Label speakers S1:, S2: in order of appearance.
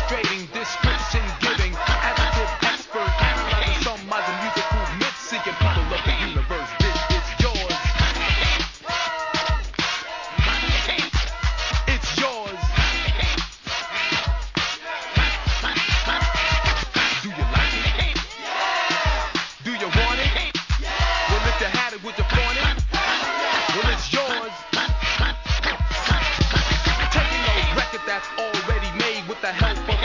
S1: demonstrating, description giving, adjective expert, analyzing some minds and musical myths, seeking people of the universe. This is yours. It's yours. Do you like it? Do you want it? Well, if you had it, would you flaunt it? Well, it's yours. Taking a record that's already made with the help of